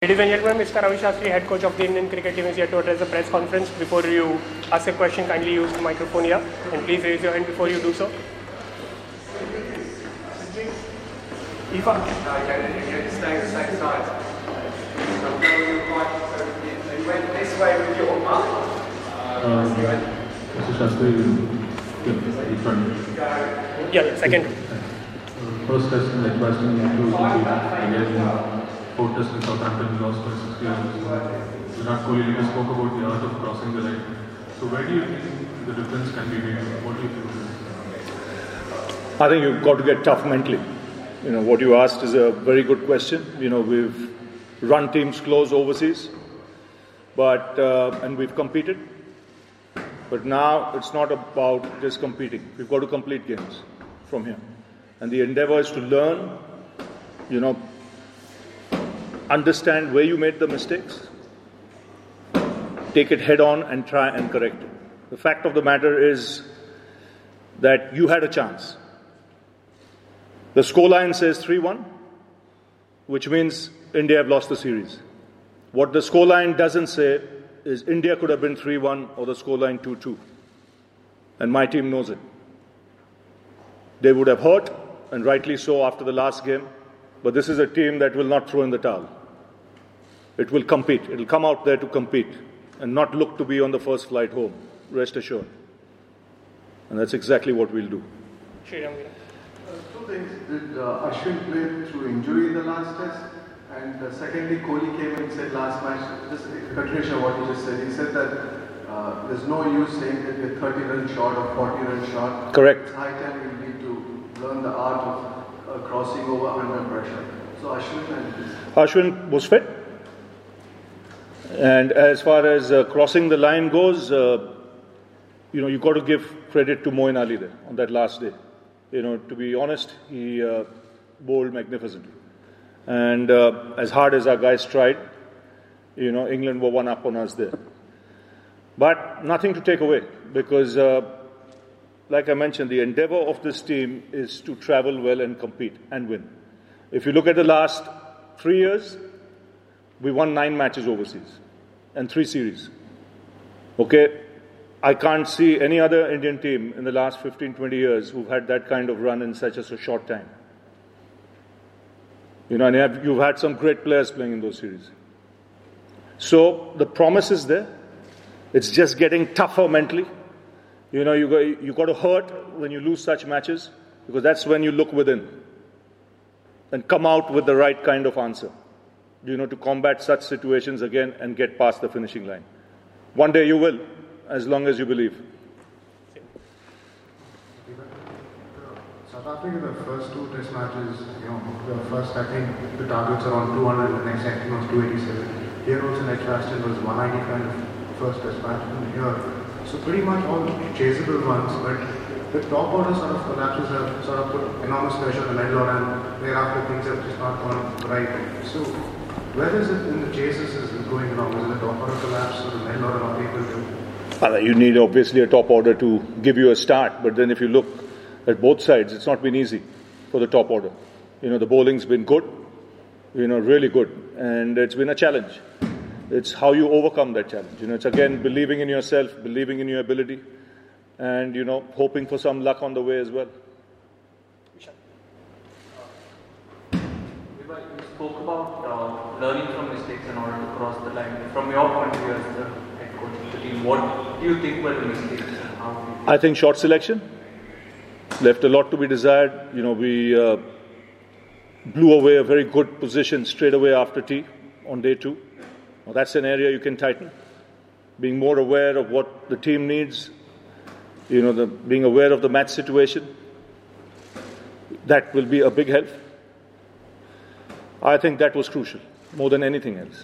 Ladies and gentlemen, Mr. Ravi Shastri, head coach of the Indian cricket team, is here to address the press conference. Before you ask a question, kindly use the microphone here and please raise your hand before you do so. Ifa. Stay the same side. You went this way with your mum. Mr. Shastri, in front. Yeah, second. First question, question again. Tests in Southampton lost by 6 runs. Virat Kohli spoke about the art of crossing the line. So where do you think the difference can be made? What do you think? I think you've got to get tough mentally. What you asked is a very good question. We've run teams close overseas, and we've competed. But now it's not about just competing. We've got to complete games from here. And the endeavour is to learn, understand where you made the mistakes, take it head on and try and correct it. The fact of the matter is that you had a chance. The scoreline says 3-1, which means India have lost the series. What the scoreline doesn't say is India could have been 3-1 or the scoreline 2-2. And my team knows it. They would have hurt, and rightly so after the last game, but this is a team that will not throw in the towel. It will compete. It will come out there to compete and not look to be on the first flight home. Rest assured. And that's exactly what we'll do. Two things. Did Ashwin play through injury in the last test? And secondly, Kohli came and said last match, just a continuation of what you just said. He said that there's no use saying that we're 30 runs short or 40 runs short. Correct. It's high time we need to learn the art of crossing over under pressure. So Ashwin was fit. And as far as crossing the line goes, you've got to give credit to Moeen Ali there on that last day. To be honest, he bowled magnificently. And as hard as our guys tried, England were one up on us there. But nothing to take away because, like I mentioned, the endeavour of this team is to travel well and compete and win. If you look at the last 3 years, we won 9 matches overseas and 3 series. Okay, I can't see any other Indian team in the last 15-20 years who've had that kind of run in such a short time. And you've had some great players playing in those series. So the promise is there. It's just getting tougher mentally. You got to hurt when you lose such matches because that's when you look within and come out with the right kind of answer. To combat such situations again and get past the finishing line. One day you will, as long as you believe. South Africa, the first 2 test matches, the first, I think, the targets are on 200, the next second was 287. Here also, Edgbaston was 195 the first test match here. So pretty much all chaseable ones, but the top order sort of collapses have sort of put enormous pressure on the middle order and thereafter things have just not gone right. So where is it in the chases is going wrong? Is it the top order collapse or the middle order not able to? You need obviously a top order to give you a start, but then if you look at both sides, it's not been easy for the top order. The bowling's been good, really good, and it's been a challenge. It's how you overcome that challenge. It's again believing in yourself, believing in your ability, and hoping for some luck on the way as well. You spoke about learning from mistakes in order to cross the line. From your point of view as the head coach of the team, what do you think were the mistakes and how? I think short selection left a lot to be desired. We blew away a very good position straight away after tea on day 2. Now that's an area you can tighten. Being more aware of what the team needs, being aware of the match situation, that will be a big help. I think that was crucial, more than anything else.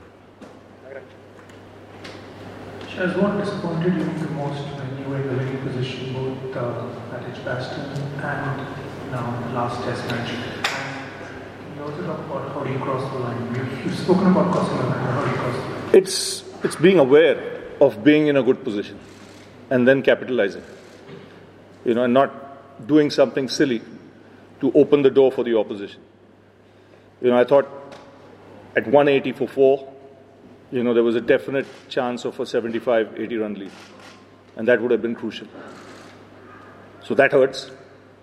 Shaz, what disappointed you the most when you were in the winning position, both at Edgbaston and now in the last test match? And you also talk about how do you cross the line? You've spoken about crossing the line, how do you cross the line? It's being aware of being in a good position and then capitalizing. And not doing something silly to open the door for the opposition. I thought at 180 for 4, there was a definite chance of a 75-80 run lead. And that would have been crucial. So that hurts.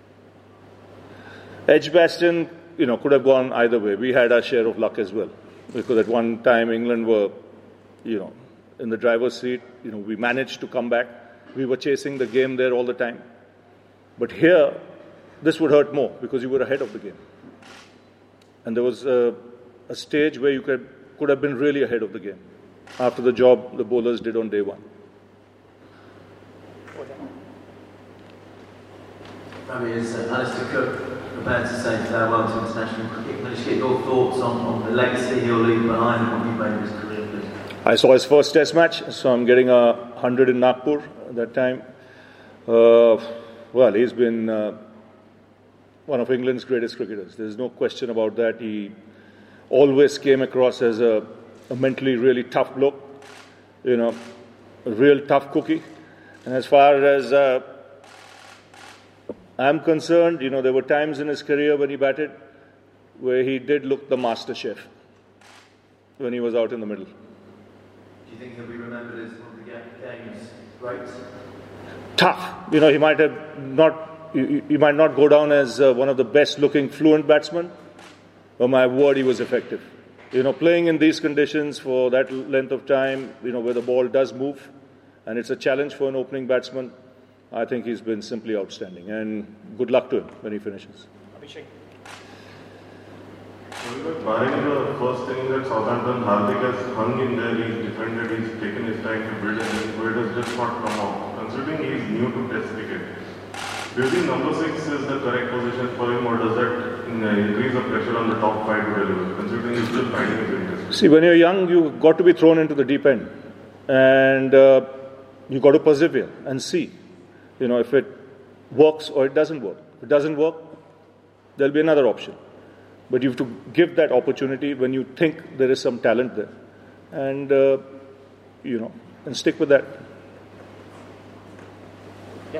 Edgbaston, could have gone either way. We had our share of luck as well. Because at one time England were, in the driver's seat. We managed to come back. We were chasing the game there all the time. But here, this would hurt more because you were ahead of the game. And there was a stage where you could have been really ahead of the game after the job the bowlers did on day one. Ravi, as Alistair Cook prepared to say farewell to international cricket, can I just get your thoughts on the legacy he'll leave behind and what he made of his career, please? I saw his first test match, so I'm getting 100 in Nagpur at that time. Well, he's been one of England's greatest cricketers. There's no question about that. He always came across as a mentally really tough bloke, a real tough cookie. And as far as I'm concerned, there were times in his career when he batted where he did look the master chef when he was out in the middle. Do you think he'll be remembered as one of the game's greats? Tough. He might not go down as one of the best looking fluent batsmen, but my word, he was effective. Playing in these conditions for that length of time, where the ball does move, and it's a challenge for an opening batsman, I think he's been simply outstanding. And good luck to him when he finishes. Abhishek. Barring the first innings at Southampton, Hardik has hung in there, he's defended, he's taken his time to build, and so it has just not come out. Considering he's new to Test cricket, do you think number 6 is the correct position for him, or does that increase the pressure on the top 5 to deliver, considering he's still finding his interest? See, when you're young, you've got to be thrown into the deep end. And you've got to persevere and see, if it works or it doesn't work. If it doesn't work, there'll be another option. But you have to give that opportunity when you think there is some talent there. And, and stick with that. Yeah.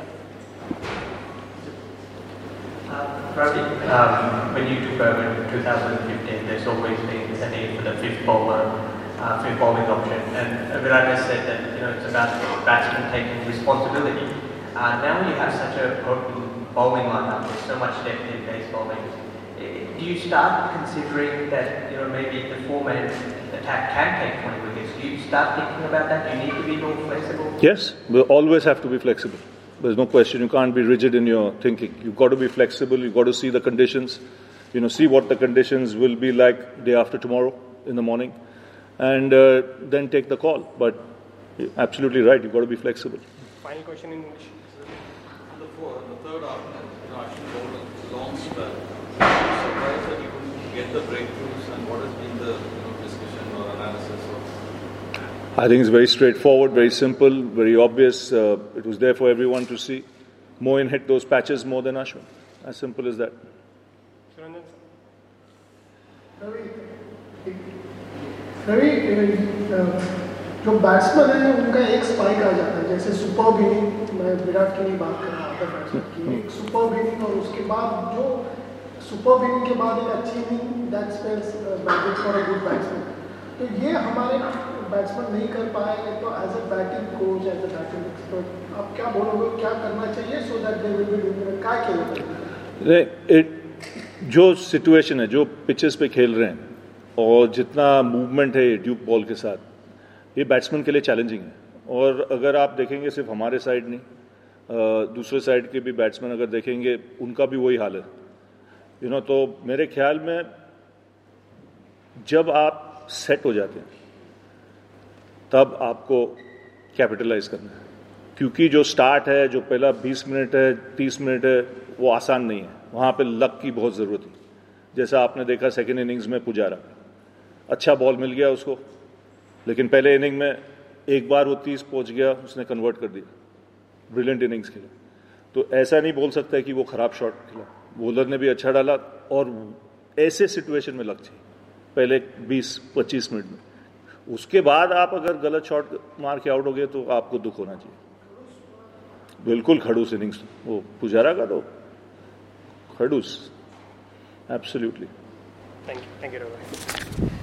Ravi, when you took over in 2015, there's always been a need for the fifth bowling option. And Virat has said that it's about batsmen taking responsibility. Now you have such a potent bowling lineup with so much depth in pace bowling. Do you start considering that maybe the four-man attack can take 20 wickets? Do you start thinking about that? Do you need to be more flexible? Yes, we always have to be flexible. There's no question. You can't be rigid in your thinking. You've got to be flexible. You've got to see the conditions. See what the conditions will be like day after tomorrow in the morning, and then take the call. But you're absolutely right. You've got to be flexible. Final question in English. The third half, Ashwin bowled a long spell. Surprised that you couldn't get the breakthroughs, and what has been the discussion or analysis of? I think it's very straightforward, very simple, very obvious. It was there for everyone to see. Moin hit those patches more than Ashwin. As simple as that. Ravi, जो batsman है उनका एक spike आ जाता है, जैसे super inning, मैं विराट की नहीं बात कर रहा था बैट्समैन की, एक सुपर इनिंग और उसके बाद जो सुपर इनिंग के बाद एक अच्छी inning, that spells batting for a good batsman. तो ये हमारे बैट्समैन नहीं कर पाए, तो as a batting coach, as a batting expert, आप क्या बोलोगे, क्या करना चाहिए so that they will be doing, क्या खेलना चाहिए? जो सिचुएशन है, जो पिचेस पे खेल रहे हैं और जितना मूवमेंट है ड्यूक बॉल के साथ, ये बैट्समैन के लिए चैलेंजिंग है. और अगर आप देखेंगे सिर्फ हमारे साइड नहीं, दूसरे साइड के भी बैट्समैन अगर देखेंगे, उनका भी वही हाल है. तो मेरे ख्याल में जब आप सेट हो जाते हैं तब आपको कैपिटलाइज करना है, क्योंकि जो स्टार्ट है, जो पहला 20 मिनट है, 30 मिनट है, वो आसान नहीं है. वहाँ पे लक की बहुत ज़रूरत है. जैसा आपने देखा सेकेंड इनिंग्स में पुजारा, अच्छा बॉल मिल गया उसको, लेकिन पहले इनिंग में एक बार वो 30 पहुँच गया, उसने कन्वर्ट कर दिया, ब्रिलियंट इनिंग्स खेला. तो ऐसा नहीं बोल सकता है कि वो ख़राब शॉट खेला, बॉलर ने भी अच्छा डाला. और ऐसे सिचुएशन में लग चाहिए पहले 20-25 मिनट में. उसके बाद आप अगर गलत शॉट मार के आउट हो गए तो आपको दुख होना चाहिए. बिल्कुल खड़ूस इनिंग्स वो पुजारा का, तो खड़ूस, एब्सोल्युटली. Thank you, Ravi.